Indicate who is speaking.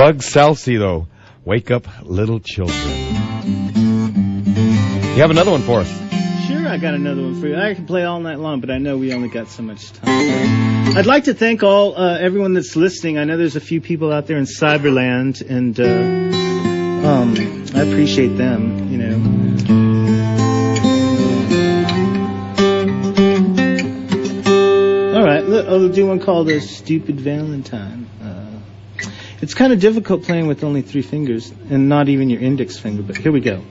Speaker 1: Bug Salcedo, Wake Up Little Children. You have another one for us?
Speaker 2: Sure, I got another one for you. I can play all night long, but I know we only got so much time. I'd like to thank everyone that's listening. I know there's a few people out there in Cyberland, and I appreciate them, you know. All right, I'll do one called A Stupid Valentine. It's kind of difficult playing with only 3 fingers, and not even your index finger, but here we go.